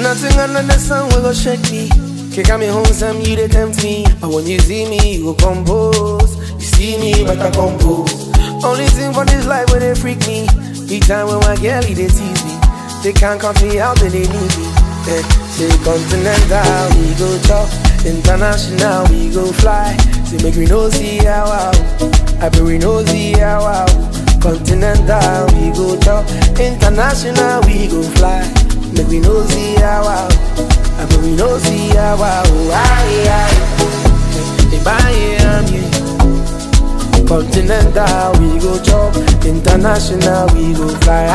Nothing under the sun will go shake me. Kick me home, some you they tempt me. But when you see me, you go compose. You see me, but I compose. Only thing for this life where they freak me. Each time when my girlie they tease me, they can't count me out, but they need me. Say continental, we go chop. International, we go fly. Say make we no see how I bet we no see how Continental, we go chop. International, we go fly. Make we no see how I bet we no see how Continental, we go chop. International, we go fly.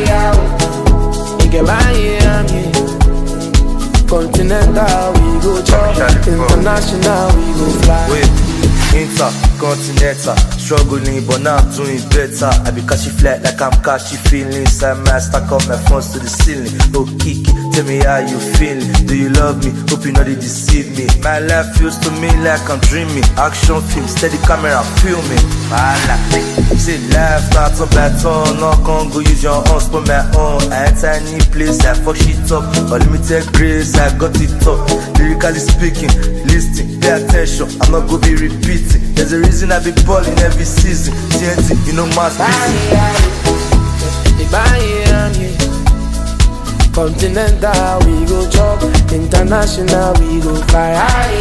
Continental, we go chop. International, we go fly. Intercontinental, struggling but now I'm doing better. I be catchy flat like I'm catchy feelings. I might stack up my phones to the ceiling. Oh Kiki, tell me how you feeling. Do you love me? Hope you know they deceive me. My life feels to me like I'm dreaming. Action film, steady camera filming. Say life starts up by turn. No can't go use your hands for my own. I enter any place, I fuck shit up. Unlimited grace, I got it up. Lyrically speaking, listen, pay attention. I'm not gonna be repeating. There's a reason I be balling every season. TNT, you know mass Continental, we go chop. International, we go fly.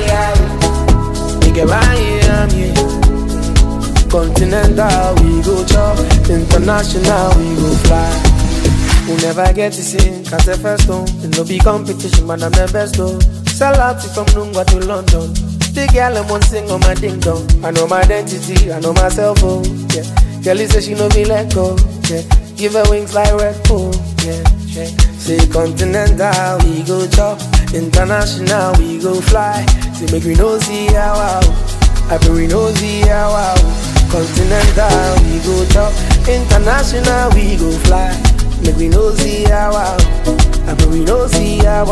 Continental, we go chop. International, we go fly. We never get to sing, cause the first one. It no be competition, man, I'm the best though. Sell out from Nungwa to London. The girl I won't sing on my ding dong. I know my identity, I know myself, oh yeah. Girlie say she no be let go, yeah. Give her wings like Red Bull, yeah. Say continental, we go chop. International, we go fly. Say make we no see how I bet we no see how Continental, we go chop. International, we go fly. Make we no see how I bet we no see how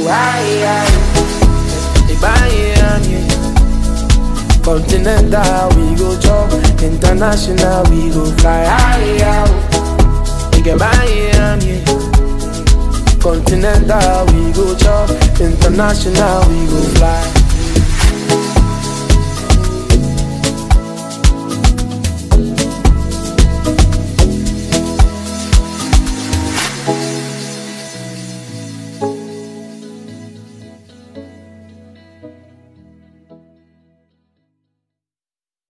Continental, we go chop. International, we go fly. Continental, we go chop. International, we go fly.